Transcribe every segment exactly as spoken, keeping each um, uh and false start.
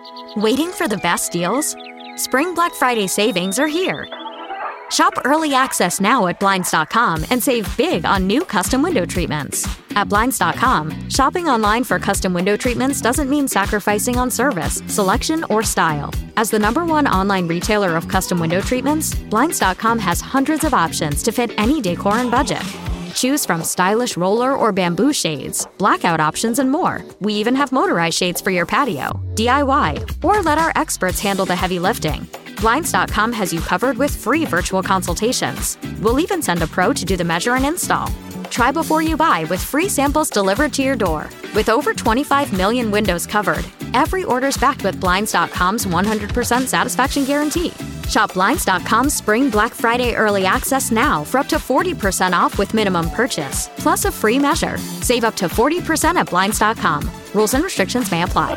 Waiting for the best deals? Spring Black Friday savings are here. Shop early access now at Blinds dot com and save big on new custom window treatments. At Blinds dot com, shopping online for custom window treatments doesn't mean sacrificing on service, selection, or style. As the number one online retailer of custom window treatments, Blinds dot com has hundreds of options to fit any decor and budget. Choose from stylish roller or bamboo shades, blackout options, and more. We even have motorized shades for your patio, D I Y, or let our experts handle the heavy lifting. Blinds dot com has you covered with free virtual consultations. We'll even send a pro to do the measure and install. Try before you buy with free samples delivered to your door. With over twenty-five million windows covered, every order's backed with Blinds dot com's one hundred percent satisfaction guarantee. Shop Blinds dot com's Spring Black Friday Early Access now for up to forty percent off with minimum purchase, plus a free measure. Save up to forty percent at Blinds dot com. Rules and restrictions may apply.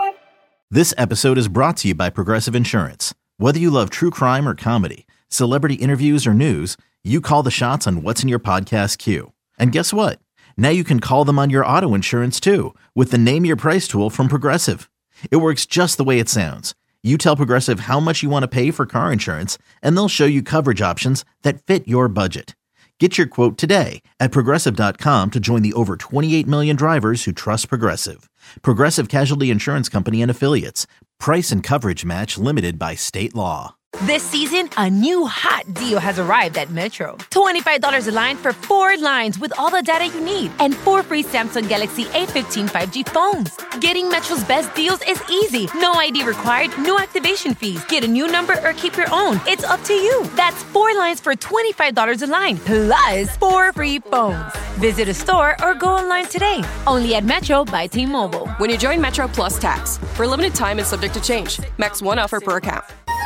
This episode is brought to you by Progressive Insurance. Whether you love true crime or comedy, celebrity interviews or news, you call the shots on what's in your podcast queue. And guess what? Now you can call them on your auto insurance too with the Name Your Price tool from Progressive. It works just the way it sounds. You tell Progressive how much you want to pay for car insurance, and they'll show you coverage options that fit your budget. Get your quote today at Progressive dot com to join the over twenty-eight million drivers who trust Progressive. Progressive Casualty Insurance Company and Affiliates. Price and coverage match limited by state law. This season, a new hot deal has arrived at Metro. twenty-five dollars a line for four lines with all the data you need and four free Samsung Galaxy A fifteen five G phones. Getting Metro's best deals is easy. No I D required, no activation fees. Get a new number or keep your own. It's up to you. That's four lines for twenty-five dollars a line, plus four free phones. Visit a store or go online today. Only at Metro by T-Mobile. When you join Metro Plus Tax. For limited time and subject to change. Max one offer per account.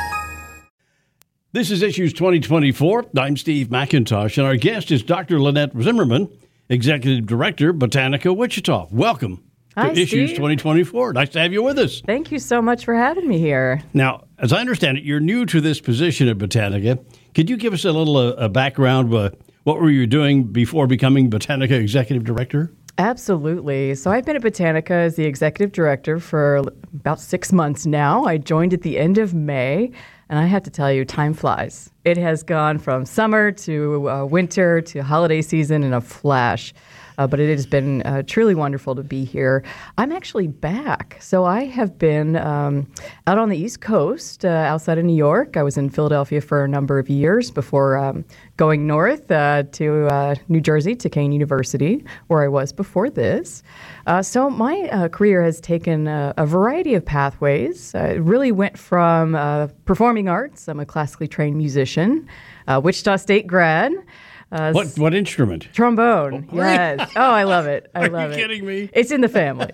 This is Issues twenty twenty-four. I'm Steve McIntosh, and our guest is Doctor Lynette Zimmerman, Executive Director, Botanica Wichita. Welcome Hi, to Issues Steve. twenty twenty-four. Nice to have you with us. Thank you so much for having me here. Now, as I understand it, you're new to this position at Botanica. Could you give us a little uh, a background? Uh, what were you doing before becoming Botanica Executive Director? Absolutely. So I've been at Botanica as the Executive Director for about six months now. I joined at the end of May. And I have to tell you, time flies. It has gone from summer to uh, winter to holiday season in a flash. Uh, but it has been uh, truly wonderful to be here. I'm actually back. So I have been um, out on the East Coast, uh, outside of New York. I was in Philadelphia for a number of years before um, going north uh, to uh, New Jersey to Kean University, where I was before this. Uh, so my uh, career has taken a, a variety of pathways. Uh, it really went from uh, performing arts. I'm a classically trained musician, uh, Wichita State grad. Uh, what what instrument? Trombone. Oh, yes. Oh, I love it. I Are love you it. kidding me? It's in the family.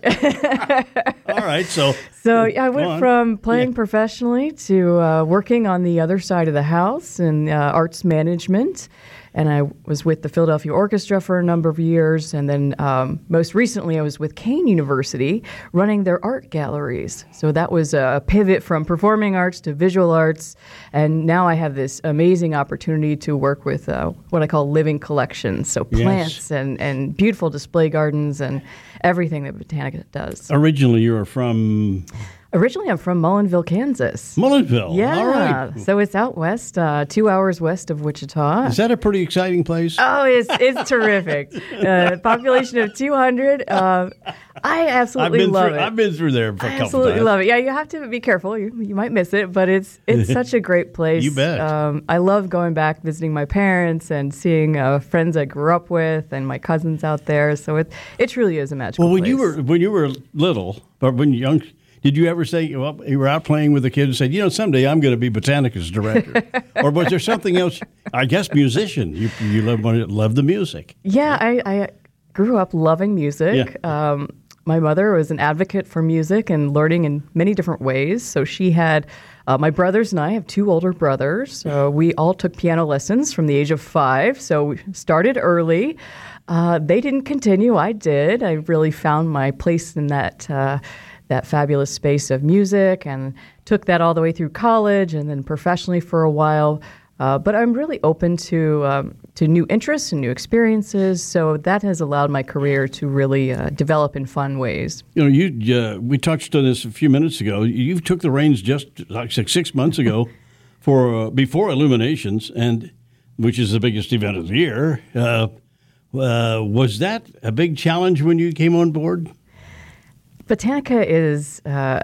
All right. So so I went from playing Yeah. professionally to uh, working on the other side of the house in uh, arts management. And I was with the Philadelphia Orchestra for a number of years. And then um, most recently, I was with Kean University running their art galleries. So that was a pivot from performing arts to visual arts. And now I have this amazing opportunity to work with uh, what I call living collections. So plants Yes. and, and beautiful display gardens and everything that Botanica does. Originally, you were from Originally, I'm from Mullinville, Kansas. Mullinville. Yeah. All right. So it's out west, uh, two hours west of Wichita. Is that a pretty exciting place? Oh, it's it's terrific. Uh, population of two hundred. Uh, I absolutely I've been love through, it. I've been through there for a I couple absolutely times. love it. Yeah, you have to be careful. You you might miss it, but it's it's such a great place. You bet. Um, I love going back, visiting my parents, and seeing uh, friends I grew up with, and my cousins out there. So it it truly is a magical Well, when place. you were when you were little, but when you young, did you ever say, well, you were out playing with the kids and said, you know, someday I'm going to be Botanica's director? Or was there something else? I guess musician. You you love love the music. Yeah, I, I grew up loving music. Yeah. Um, my mother was an advocate for music and learning in many different ways. So she had uh, my brothers and I have two older brothers. Uh, we all took piano lessons from the age of five. So we started early. Uh, they didn't continue. I did. I really found my place in that uh, that fabulous space of music and took that all the way through college and then professionally for a while. Uh, but I'm really open to um, to new interests and new experiences. So that has allowed my career to really uh, develop in fun ways. You know, you uh, we touched on this a few minutes ago. You took the reins just like six, six months ago for uh, before Illuminations, and which is the biggest event of the year. Uh, uh, was that a big challenge when you came on board? Botanica is uh,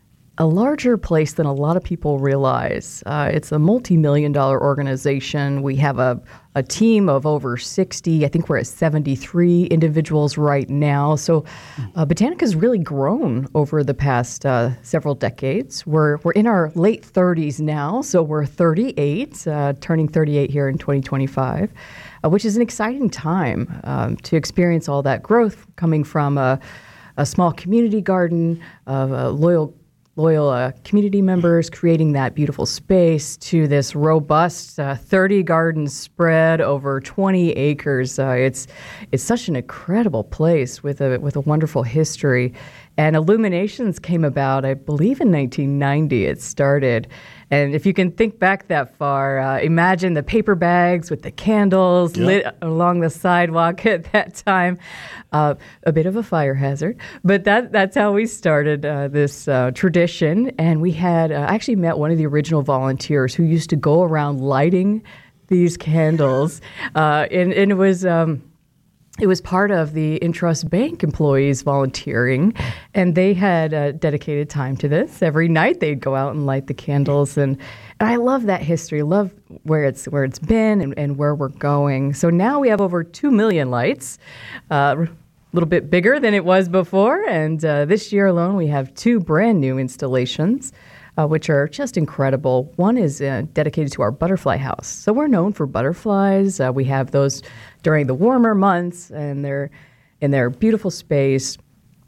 a larger place than a lot of people realize. Uh, it's a multi-million dollar organization. We have a, a team of over sixty. I think we're at seventy-three individuals right now. So uh, Botanica has really grown over the past uh, several decades. We're we're in our late thirties now, so we're thirty-eight, uh, turning thirty-eight here in twenty twenty-five, uh, which is an exciting time um, to experience all that growth coming from a, a small community garden of uh, loyal loyal uh, community members creating that beautiful space to this robust uh, thirty gardens spread over twenty acres. Uh, it's it's such an incredible place with a with a wonderful history. And Illuminations came about, I believe, in nineteen ninety. It started. And if you can think back that far, uh, imagine the paper bags with the candles yep. lit along the sidewalk at that time. Uh, a bit of a fire hazard. But that that's how we started uh, this uh, tradition. And we had, uh, I actually met one of the original volunteers who used to go around lighting these candles. Uh, and, and it was... Um, It was part of the Intrust Bank employees volunteering, and they had uh, dedicated time to this. Every night they'd go out and light the candles, and, and I love that history. Love where it's where it's been and, and where we're going. So now we have over two million lights, uh, a little bit bigger than it was before, and uh, this year alone we have two brand new installations. Uh, which are just incredible. One is uh, dedicated to our butterfly house. So we're known for butterflies. Uh, we have those during the warmer months, and they're in their beautiful space.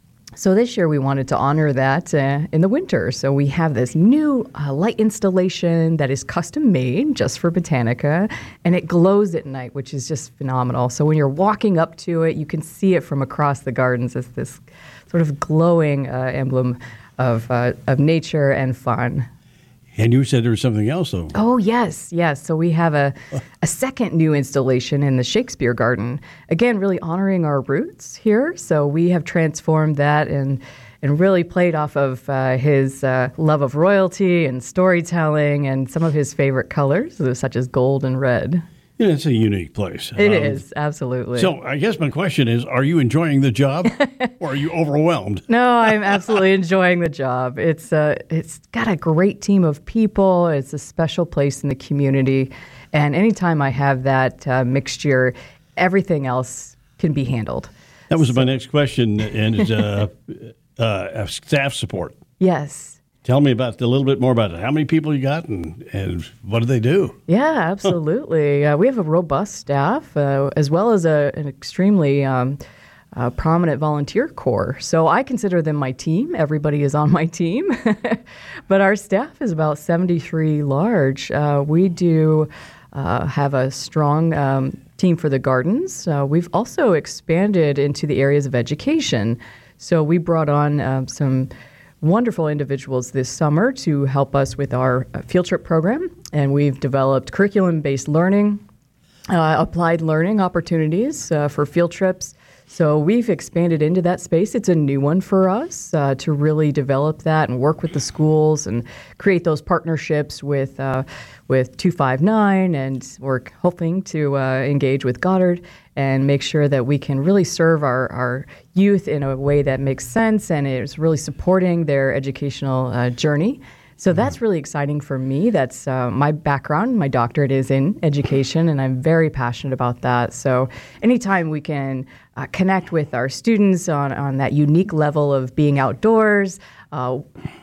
So this year we wanted to honor that uh, in the winter. So we have this new uh, light installation that is custom made just for Botanica, and it glows at night, which is just phenomenal. So when you're walking up to it, you can see it from across the gardens as this sort of glowing uh, emblem of uh, of nature and fun. And you said there was something else, though. Oh, yes, yes. So we have a, a second new installation in the Shakespeare Garden. Again, really honoring our roots here. So we have transformed that and and really played off of uh, his uh, love of royalty and storytelling and some of his favorite colors, such as gold and red. Yeah, it's a unique place. It um, is, absolutely. So I guess my question is, are you enjoying the job or are you overwhelmed? No, I'm absolutely enjoying the job. It's uh, it's got a great team of people. It's a special place in the community. And anytime I have that uh, mixture, everything else can be handled. That was so. My next question, and it's uh, uh, staff support. Yes. Tell me about a little bit more about it. How many people you got, and, and what do they do? Yeah, absolutely. uh, we have a robust staff, uh, as well as a, an extremely um, uh, prominent volunteer corps. So I consider them my team. Everybody is on my team. But our staff is about seventy-three large. Uh, we do uh, have a strong um, team for the gardens. Uh, we've also expanded into the areas of education. So we brought on um, some wonderful individuals this summer to help us with our field trip program, and we've developed curriculum-based learning, uh, applied learning opportunities uh, for field trips. So we've expanded into that space. It's a new one for us uh, to really develop that and work with the schools and create those partnerships with uh, with two five nine, and we're hoping to uh, engage with Goddard and make sure that we can really serve our, our youth in a way that makes sense and is really supporting their educational uh, journey. So that's really exciting for me. That's uh, my background. My doctorate is in education, and I'm very passionate about that. So anytime we can uh, connect with our students on, on that unique level of being outdoors, uh,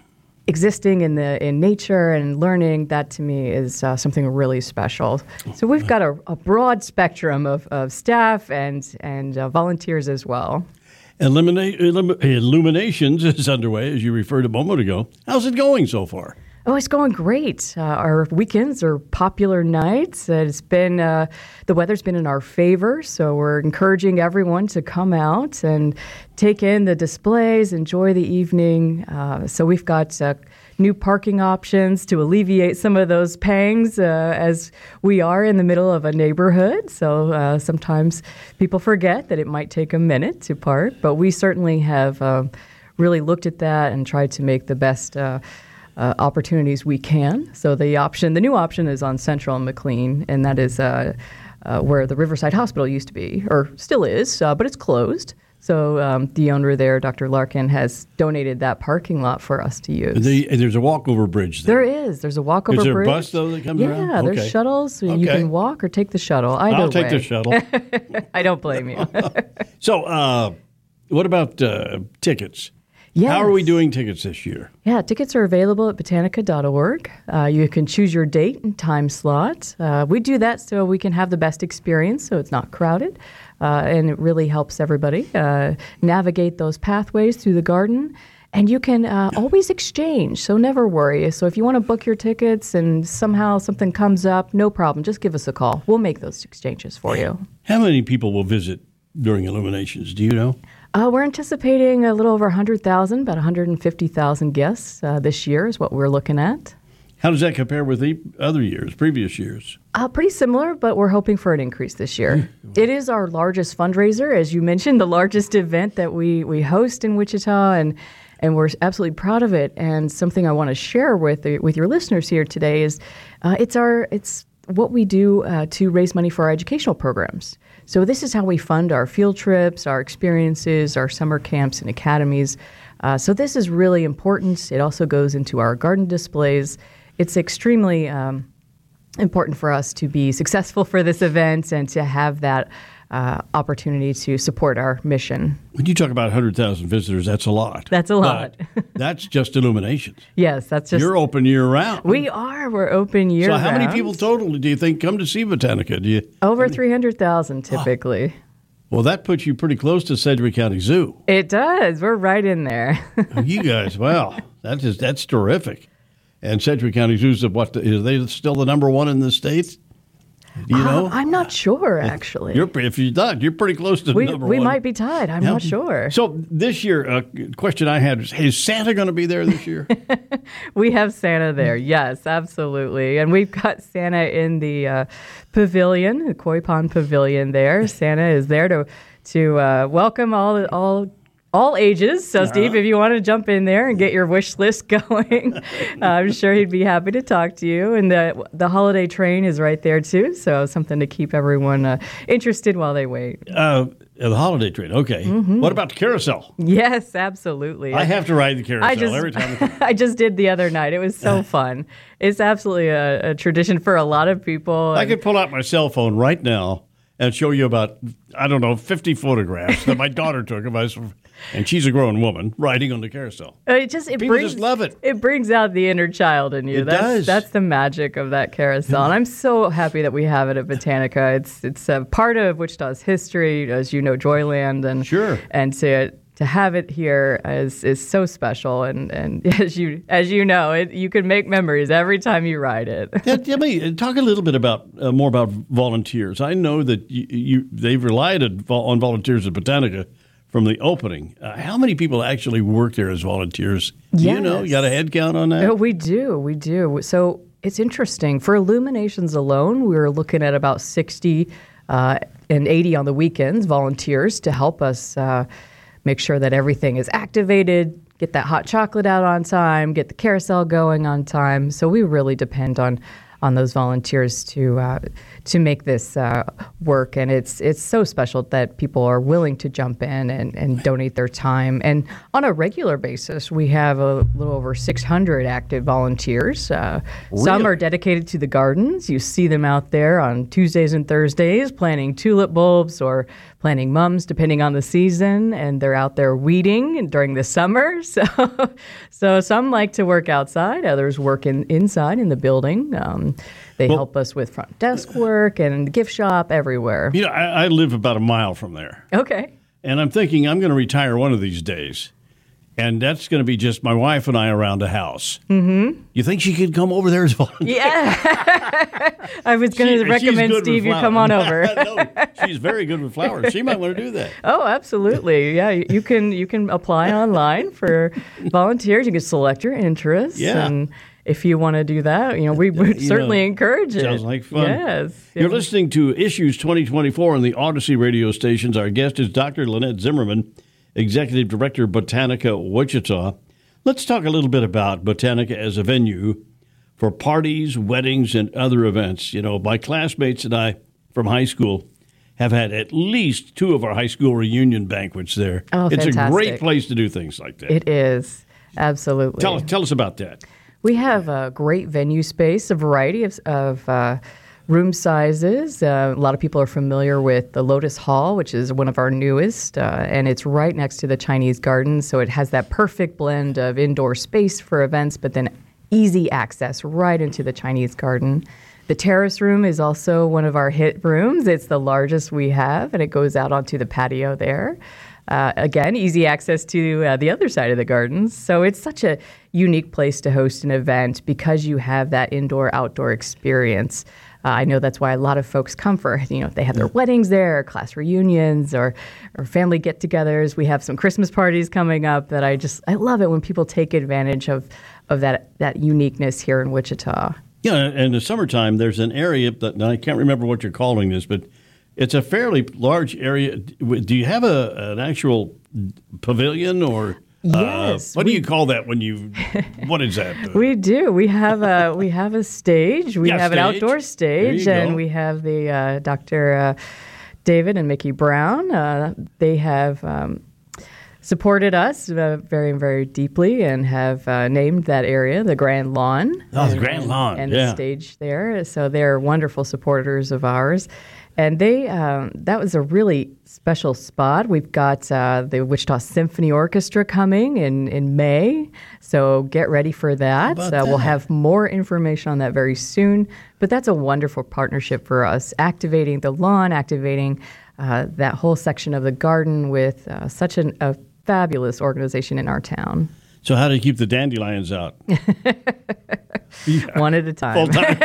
existing in the in nature and learning, that to me is uh, something really special. So we've got a, a broad spectrum of, of staff and, and uh, volunteers as well. Illuminate, Illum, Illuminations is underway, as you referred a moment ago. How's it going so far? Oh, it's going great. Uh, our weekends are popular nights. Uh, it's been uh, the weather's been in our favor, so we're encouraging everyone to come out and take in the displays, enjoy the evening. Uh, so we've got uh, new parking options to alleviate some of those pangs uh, as we are in the middle of a neighborhood. So uh, sometimes people forget that it might take a minute to park, but we certainly have uh, really looked at that and tried to make the best Uh, Uh, opportunities we can. So the option, the new option is on Central and McLean, and that is uh, uh, where the Riverside Hospital used to be, or still is, uh, but it's closed. So um, the owner there, Doctor Larkin, has donated that parking lot for us to use. The, there's a walkover bridge there. There is. There's a walkover bridge. Is there bridge. a bus, though, that comes yeah, around? Yeah, there's okay. shuttles. So okay. You can walk or take the shuttle. Either I'll take way. the shuttle. I don't blame you. So uh, what about uh, tickets? Yes. How are we doing tickets this year? Yeah, tickets are available at botanica dot org. Uh, you can choose your date and time slot. Uh, we do that so we can have the best experience, so it's not crowded, uh, and it really helps everybody uh, navigate those pathways through the garden. And you can uh, always exchange, so never worry. So if you want to book your tickets and somehow something comes up, no problem. Just give us a call. We'll make those exchanges for you. How many people will visit during Illuminations? Do you know? Uh, we're anticipating a little over one hundred thousand, about one hundred fifty thousand guests uh, this year is what we're looking at. How does that compare with the other years, previous years? Uh, pretty similar, but we're hoping for an increase this year. It is our largest fundraiser, as you mentioned, the largest event that we, we host in Wichita, and and we're absolutely proud of it. And something I want to share with with your listeners here today is uh, it's our it's what we do uh, to raise money for our educational programs. So this is how we fund our field trips, our experiences, our summer camps and academies. Uh, so this is really important. It also goes into our garden displays. It's extremely um, important for us to be successful for this event and to have that uh, opportunity to support our mission. When you talk about one hundred thousand visitors, that's a lot. That's a lot. That's just Illuminations. Yes, that's just... You're open year-round. We are. We're open year-round. So how many people total do you think come to see Botanica? Do you Over I mean, three hundred thousand typically. Oh. Well, that puts you pretty close to Sedgwick County Zoo. It does. We're right in there. You guys, wow, that is, that's terrific. And Sedgwick County Zoo's of what? Is they still the number one in the state? Do you know? Uh, I'm not sure, actually. You're, if you're not, you're pretty close to we, number we one. We might be tied. I'm yeah. not sure. So this year, a uh, question I had is, is Santa going to be there this year? We have Santa there, yes, absolutely. And we've got Santa in the uh, pavilion, the Koi Pond Pavilion there. Santa is there to to uh, welcome all all all ages. So, Steve, if you want to jump in there and get your wish list going, uh, I'm sure he'd be happy to talk to you. And the the holiday train is right there, too. So something to keep everyone uh, interested while they wait. Uh, the holiday train, okay. Mm-hmm. What about the carousel? Yes, absolutely. I have to ride the carousel I just, every time. I just did the other night. It was so fun. It's absolutely a, a tradition for a lot of people. I could pull out my cell phone right now and show you about, I don't know, fifty photographs that my daughter took of us. And she's a grown woman riding on the carousel. It just it People brings, just love it. It brings out the inner child in you. It that's, does. That's the magic of that carousel. And I'm so happy that we have it at Botanica. It's it's a part of Wichita's history, as you know, Joyland. And, sure. And to to have it here is is so special. And, and as you as you know, it, you can make memories every time you ride it. Yeah, tell me, talk a little bit about uh, more about volunteers. I know that you, you they've relied on volunteers at Botanica from the opening. Uh, how many people actually work there as volunteers? Do yes. you know? You got a head count on that? Oh, we do. We do. So it's interesting. For Illuminations alone, we were looking at about sixty uh, and eighty on the weekends, volunteers to help us uh, make sure that everything is activated, get that hot chocolate out on time, get the carousel going on time. So we really depend on on those volunteers to uh, to make this uh, work, and it's it's so special that people are willing to jump in and, and donate their time. And on a regular basis, we have a little over six hundred active volunteers. Uh, really? Some are dedicated to the gardens. You see them out there on Tuesdays and Thursdays planting tulip bulbs or planting mums, depending on the season, and they're out there weeding during the summer. So, so some like to work outside, others work in, inside in the building. Um, they well, help us with front desk work and gift shop everywhere. You know, I, I live about a mile from there. Okay. And I'm thinking I'm going to retire one of these days. And that's going to be just my wife and I around the house. Mm-hmm. You think she could come over there as volunteer? Yeah. I was going to recommend, Steve, you come on over. No, she's very good with flowers. She might want to do that. Oh, absolutely. Yeah, you can you can apply online for volunteers. You can select your interests. Yeah. And if you want to do that, you know, we would You certainly know, encourage it. Sounds like fun. Yes. You're listening to Issues twenty twenty-four on the Odyssey radio stations. Our guest is Doctor Lynette Zimmerman, Executive Director, Botanica Wichita. Let's talk a little bit about Botanica as a venue for parties, weddings, and other events. You know, my classmates and I from high school have had at least two of our high school reunion banquets there. Oh, it's fantastic. a great place to do things like that. It is. Absolutely. Tell, tell us about that. We have a great venue space, a variety of, of uh, room sizes. Uh, a lot of people are familiar with the Lotus Hall, which is one of our newest, uh, and it's right next to the Chinese Garden, so it has that perfect blend of indoor space for events, but then easy access right into the Chinese Garden. The terrace room is also one of our hit rooms. It's the largest we have, and it goes out onto the patio there. Uh, again, easy access to uh, the other side of the gardens. So it's such a unique place to host an event because you have that indoor-outdoor experience. Uh, I know that's why a lot of folks come for, you know, they have their weddings there, or class reunions, or, or family get-togethers. We have some Christmas parties coming up that I just, I love it when people take advantage of, of that, that uniqueness here in Wichita. Yeah, and in the summertime, there's an area that, and I can't remember what you're calling this, but it's a fairly large area. Do you have a an actual pavilion or yes? Uh, what we, do you call that when you? What is that? We do. We have a we have a stage. We yeah, have stage. an outdoor stage, and go. we have the uh, Doctor Uh, David and Mickey Brown. Uh, they have. Um, supported us uh, very, very deeply and have uh, named that area the Grand Lawn. Oh, the Grand Lawn, and yeah. the stage there. So they're wonderful supporters of ours. And they um, that was a really special spot. We've got uh, the Wichita Symphony Orchestra coming in, in May, so get ready for that. Uh, that? We'll have more information on that very soon. But that's a wonderful partnership for us, activating the lawn, activating uh, that whole section of the garden with uh, such an, a fabulous organization in our town. So how do you keep the dandelions out? One at a time. Full time.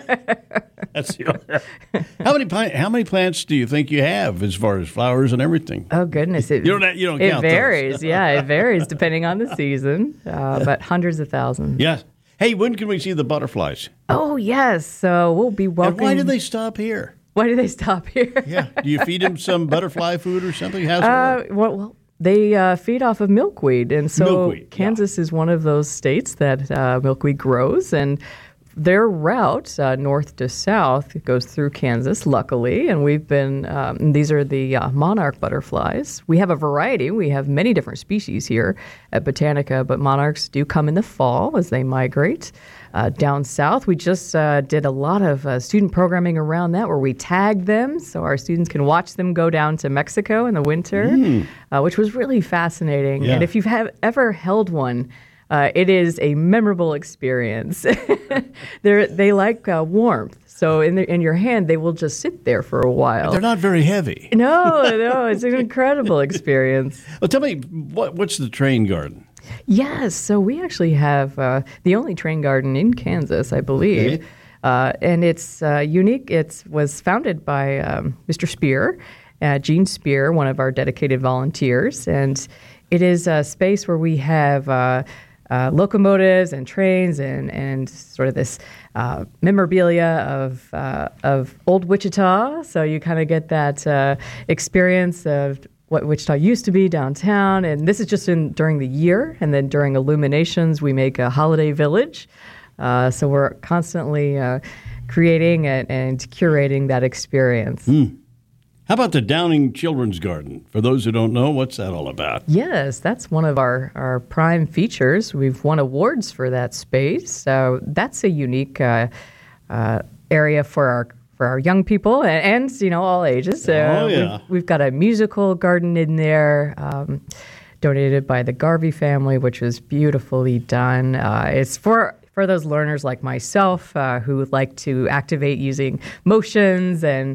That's the, how many plant, how many plants do you think you have as far as flowers and everything? Oh goodness, it you don't you don't it count varies. those. Yeah, it varies depending on the season, uh, but hundreds of thousands. Yes. Hey, when can we see the butterflies? Oh yes, so we'll be welcoming. And why do they stop here? Why do they stop here? Yeah. Do you feed them some butterfly food or something? How's it Uh, work? well, well, they uh, feed off of milkweed, and so Milkweed, Kansas is one of those states that uh, milkweed grows, and their route uh, north to south goes through Kansas, luckily, and we've been, um, these are the uh, monarch butterflies. We have a variety. We have many different species here at Botanica, but monarchs do come in the fall as they migrate. Uh, down south, we just uh, did a lot of uh, student programming around that where we tagged them so our students can watch them go down to Mexico in the winter, mm. uh, which was really fascinating. Yeah. And if you've have ever held one, uh, it is a memorable experience. They're, they like uh, warmth. So in, the, in your hand, they will just sit there for a while. They're not very heavy. No, no, it's an incredible experience. Well, tell me, what, what's the train garden? Yes, so we actually have uh, the only train garden in Kansas, I believe, okay. uh, and it's uh, unique. It was founded by um, Mister Spear, uh, Gene Spear, one of our dedicated volunteers, and it is a space where we have uh, uh, locomotives and trains and, and sort of this uh, memorabilia of uh, of old Wichita. So you kind of get that uh, experience of what Wichita used to be downtown, and this is just in during the year, and then during illuminations, we make a holiday village. Uh, so we're constantly uh, creating and, and curating that experience. Mm. How about the Downing Children's Garden? For those who don't know, what's that all about? Yes, that's one of our, our prime features. We've won awards for that space. So that's a unique uh, uh, area for our for our young people and, and you know, all ages. Uh, oh, yeah. We've, we've got a musical garden in there, um, donated by the Garvey family, which was beautifully done. Uh, it's for for those learners like myself uh, who like to activate using motions and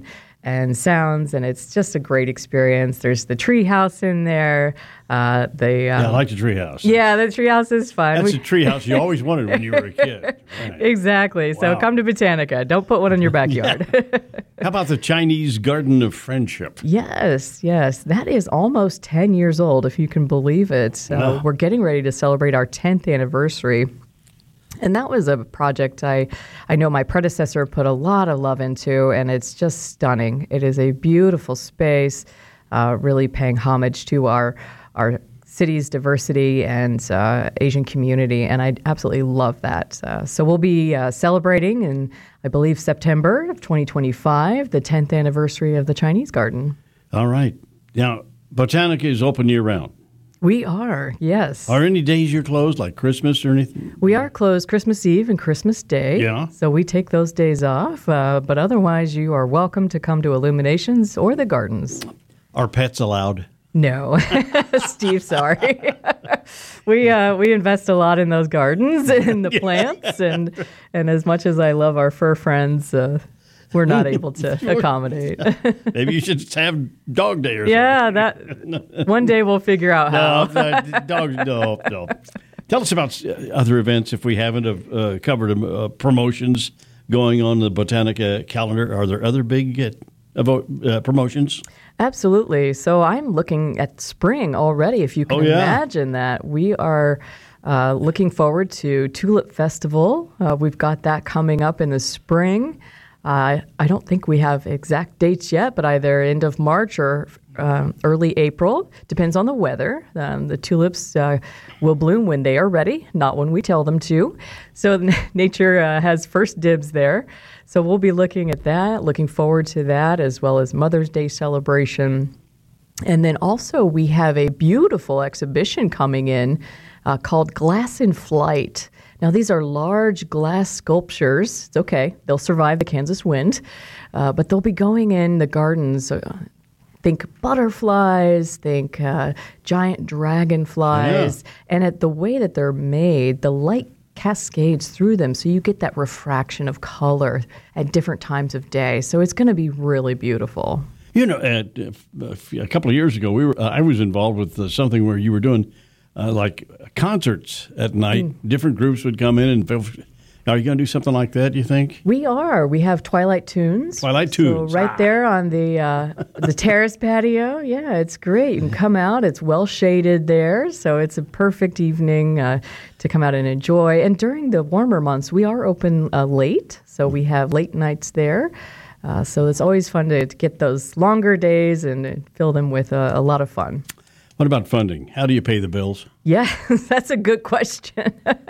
and sounds, and it's just a great experience. There's the tree house in there. Uh, the um, yeah, I like the tree house. Yeah, the tree house is fun. That's We- the tree house you always wanted when you were a kid. Right. Exactly. So Wow. come to Botanica. Don't put one in your backyard. How about the Chinese Garden of Friendship? Yes, yes. That is almost ten years old, if you can believe it. So Wow. we're getting ready to celebrate our tenth anniversary. And that was a project I, I know my predecessor put a lot of love into, and it's just stunning. It is a beautiful space, uh, really paying homage to our our city's diversity and uh, Asian community, and I absolutely love that. Uh, so we'll be uh, celebrating in, I believe, September of twenty twenty-five, the tenth anniversary of the Chinese Garden. All right. Now, Botanica is open year-round. We are, yes. Are any days you're closed, like Christmas or anything? We are closed Christmas Eve and Christmas Day. Yeah. So we take those days off. Uh, but otherwise, you are welcome to come to Illuminations or the gardens. Are pets allowed? No. Steve, sorry. we uh, we invest a lot in those gardens and the plants. And, and as much as I love our fur friends, uh, we're not able to accommodate. Maybe you should just have dog day or Yeah, that one day we'll figure out how. something. No, no, dogs, no, no. Tell us about uh, other events if we haven't uh, covered them, uh, promotions going on the Botanica calendar. Are there other big uh, evo- uh, promotions? Absolutely. So I'm looking at spring already, if you can Oh, yeah. imagine that. We are uh, looking forward to Tulip Festival. Uh, we've got that coming up in the spring. Uh, I don't think we have exact dates yet, but either end of March or um, early April. Depends on the weather. Um, the tulips uh, will bloom when they are ready, not when we tell them to. So nature uh, has first dibs there. So we'll be looking at that, looking forward to that, as well as Mother's Day celebration. And then also we have a beautiful exhibition coming in uh, called Glass in Flight. Now, these are large glass sculptures. It's okay. They'll survive the Kansas wind. Uh, but they'll be going in the gardens. Uh, think butterflies, think uh, giant dragonflies. Yeah. And at the way that they're made, the light cascades through them, so you get that refraction of color at different times of day. So it's going to be really beautiful. You know, at, uh, a couple of years ago, we were. Uh, I was involved with uh, something where you were doing uh, like concerts at night. Mm. Different groups would come in and. Are you going to do something like that, you think? We are. We have Twilight Tunes. Twilight Tunes. So right there on the uh, the terrace patio. Yeah, it's great. You can come out. It's well shaded there, so it's a perfect evening uh, to come out and enjoy. And during the warmer months, we are open uh, late, so we have late nights there. Uh, so it's always fun to, to get those longer days and fill them with uh, a lot of fun. What about funding? How do you pay the bills? Yeah, that's a good question.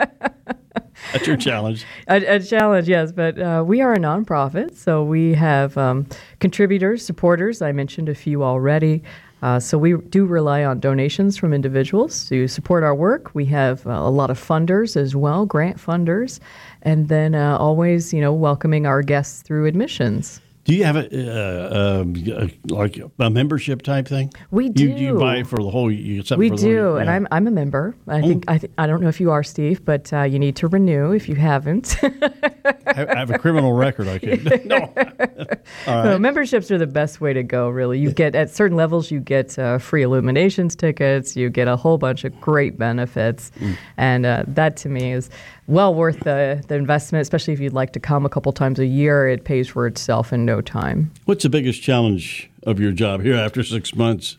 That's your challenge. a, a challenge, yes. But uh, we are a nonprofit, so we have um, contributors, supporters. I mentioned a few already. Uh, so we do rely on donations from individuals to support our work. We have uh, a lot of funders as well, grant funders, and then uh, always, you know, welcoming our guests through admissions. Do you have a, uh, uh, like a membership type thing? We do. You, you buy for the whole year? We for the do, whole, and yeah. I'm I'm a member. I think I th- I don't know if you are, Steve, but uh, you need to renew if you haven't. I, I have a criminal record. I can no. All right. So memberships are the best way to go. Really, you get at certain levels, you get uh, free Illuminations tickets. You get a whole bunch of great benefits, mm. and uh, that to me is well worth the the investment. Especially if you'd like to come a couple times a year, it pays for itself in no time. What's the biggest challenge of your job here after six months?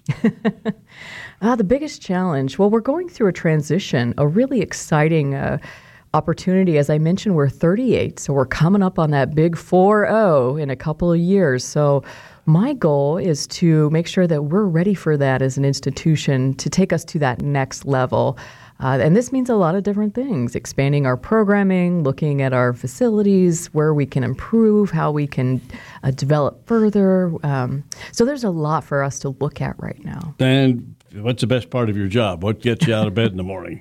uh, the biggest challenge? Well, we're going through a transition, a really exciting uh, opportunity. As I mentioned, we're thirty-eight, so we're coming up on that big four oh in a couple of years. So my goal is to make sure that we're ready for that as an institution to take us to that next level. Uh, and this means a lot of different things, expanding our programming, looking at our facilities, where we can improve, how we can uh, develop further. Um, so there's a lot for us to look at right now. And what's the best part of your job? What gets you out of bed in the morning?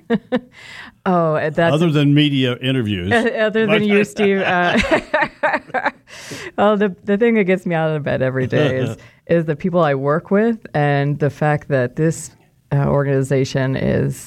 oh, that's... Other than media interviews. Other than you, Steve. Uh, well, the, the thing that gets me out of bed every day is, is the people I work with and the fact that this uh, organization is...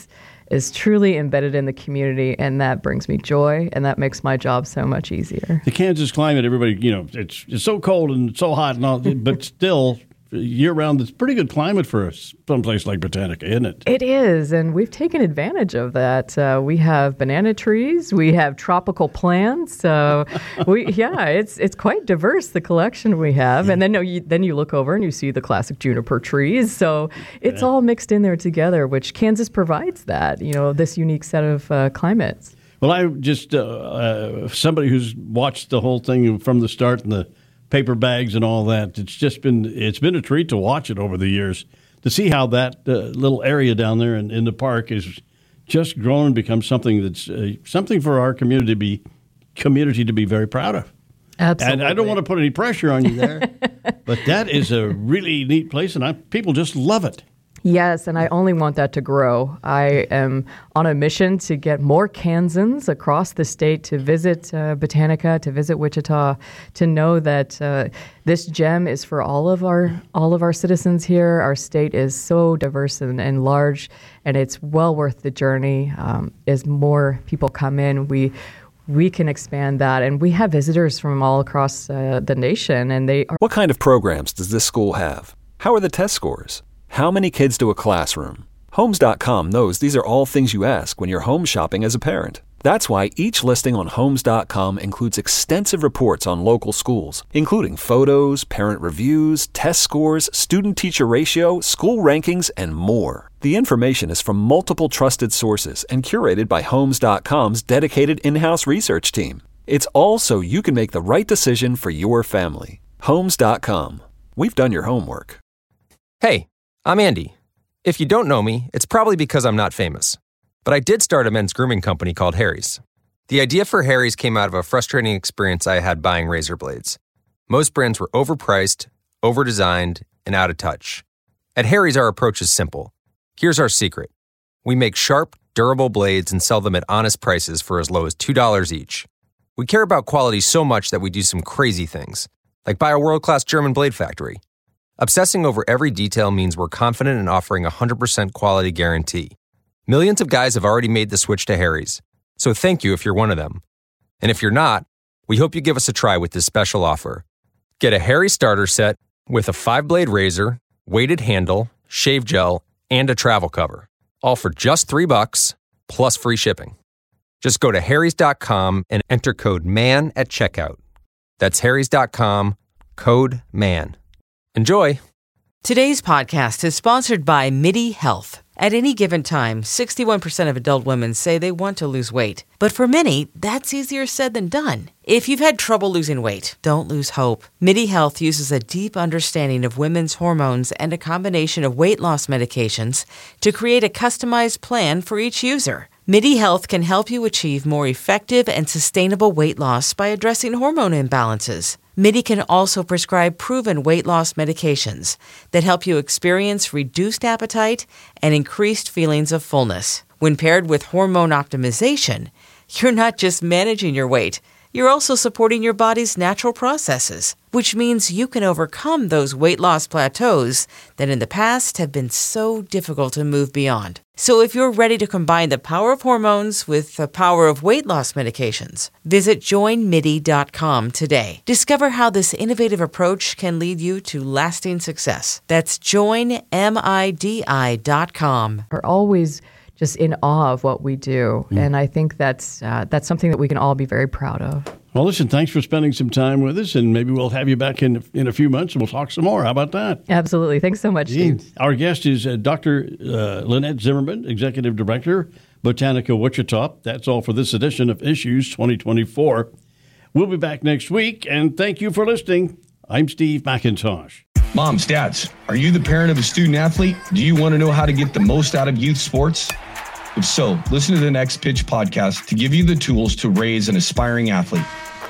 is truly embedded in the community, and that brings me joy, and that makes my job so much easier. The Kansas climate, everybody, you know, it's it's so cold and so hot and all, but still, year-round, it's pretty good climate for someplace like Botanica, isn't it? It is, and we've taken advantage of that. Uh, we have banana trees, we have tropical plants. So, we yeah, it's it's quite diverse, the collection we have. And then you, then you look over and you see the classic juniper trees. So it's yeah. all mixed in there together, which Kansas provides that, you know, this unique set of uh, climates. Well, I just, uh, uh, somebody who's watched the whole thing from the start and the paper bags and all that. It's just been it's been a treat to watch it over the years, to see how that uh, little area down there in, in the park is just grown and become something that's uh, something for our community to be community to be very proud of. Absolutely. And I don't want to put any pressure on you there, but that is a really neat place, and I, people just love it. Yes, and I only want that to grow. I am on a mission to get more Kansans across the state to visit uh, Botanica, to visit Wichita, to know that uh, this gem is for all of our all of our citizens here. Our state is so diverse and, and large, and it's well worth the journey. Um, as more people come in, we we can expand that, and we have visitors from all across uh, the nation, and they are. What kind of programs does this school have? How are the test scores? How many kids do a classroom? Homes dot com knows these are all things you ask when you're home shopping as a parent. That's why each listing on Homes dot com includes extensive reports on local schools, including photos, parent reviews, test scores, student-teacher ratio, school rankings, and more. The information is from multiple trusted sources and curated by Homes dot com's dedicated in-house research team. It's all so you can make the right decision for your family. Homes dot com. We've done your homework. Hey, I'm Andy. If you don't know me, it's probably because I'm not famous. But I did start a men's grooming company called Harry's. The idea for Harry's came out of a frustrating experience I had buying razor blades. Most brands were overpriced, overdesigned, and out of touch. At Harry's, our approach is simple. Here's our secret. We make sharp, durable blades and sell them at honest prices for as low as two dollars each. We care about quality so much that we do some crazy things, like buy a world-class German blade factory. Obsessing over every detail means we're confident in offering a one hundred percent quality guarantee. Millions of guys have already made the switch to Harry's, so thank you if you're one of them. And if you're not, we hope you give us a try with this special offer. Get a Harry's starter set with a five-blade razor, weighted handle, shave gel, and a travel cover, all for just three bucks plus free shipping. Just go to harrys dot com and enter code MAN at checkout. That's harrys dot com, code MAN. Enjoy. Today's podcast is sponsored by MIDI Health. At any given time, sixty-one percent of adult women say they want to lose weight. But for many, that's easier said than done. If you've had trouble losing weight, don't lose hope. MIDI Health uses a deep understanding of women's hormones and a combination of weight loss medications to create a customized plan for each user. MIDI Health can help you achieve more effective and sustainable weight loss by addressing hormone imbalances. MIDI can also prescribe proven weight loss medications that help you experience reduced appetite and increased feelings of fullness. When paired with hormone optimization, you're not just managing your weight, you're also supporting your body's natural processes, which means you can overcome those weight loss plateaus that in the past have been so difficult to move beyond. So if you're ready to combine the power of hormones with the power of weight loss medications, visit join midi dot com today. Discover how this innovative approach can lead you to lasting success. That's join midi dot com. We're always just in awe of what we do, mm. and I think that's uh, that's something that we can all be very proud of. Well, listen, thanks for spending some time with us, and maybe we'll have you back in in a few months, and we'll talk some more. How about that? Absolutely. Thanks so much, Steve. Our guest is uh, Doctor Uh, Lynette Zimmerman, Executive Director, Botanica Wichita. That's all for this edition of Issues twenty twenty-four. We'll be back next week, and thank you for listening. I'm Steve McIntosh. Moms, dads, are you the parent of a student athlete? Do you want to know how to get the most out of youth sports? If so, listen to the Next Pitch podcast to give you the tools to raise an aspiring athlete.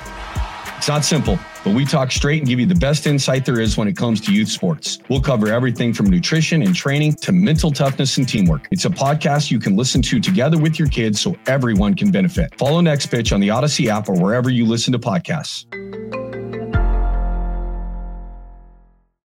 It's not simple, but we talk straight and give you the best insight there is when it comes to youth sports. We'll cover everything from nutrition and training to mental toughness and teamwork. It's a podcast you can listen to together with your kids so everyone can benefit. Follow Next Pitch on the Odyssey app or wherever you listen to podcasts.